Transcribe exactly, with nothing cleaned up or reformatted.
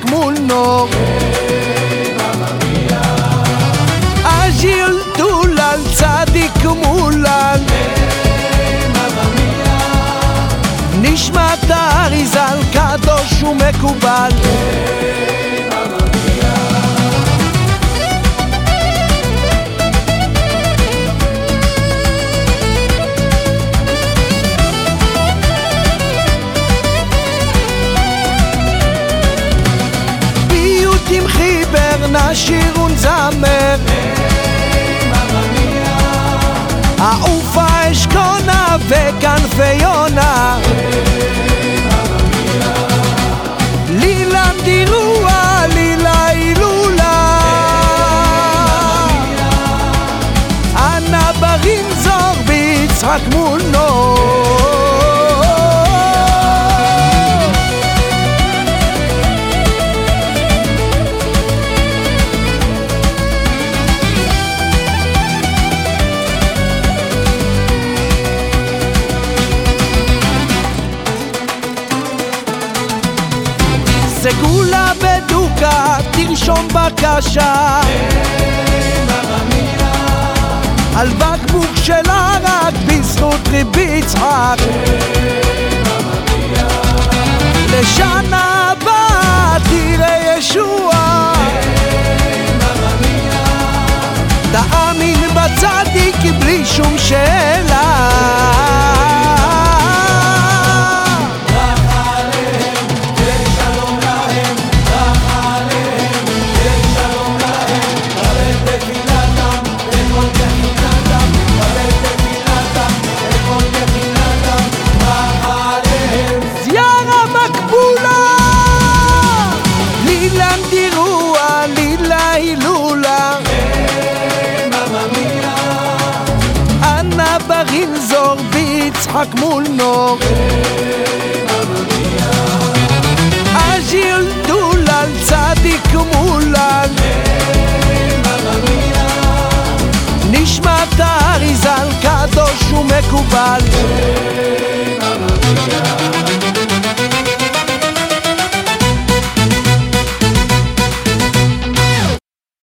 מול נור אג'יל דולל צדיק מולן נשמת האריזל קדוש ומקובל עם חיבר נשיר ונזמר העופה אשכונה וכנפי יונה לילה דירוע לילה הילולה אנה ברינזור ביצחק מול נור סגולה בדוקה, תרשום בקשה על בקבוק של ערק בזכות רבי יצחק לשנה הבאה תראה ישוע תאמין בצדיק בלי שום שאלה ברינזור ביצחק מול נור אג'יל דולל צדיק מולן נשמת האריזל קדוש ומקובל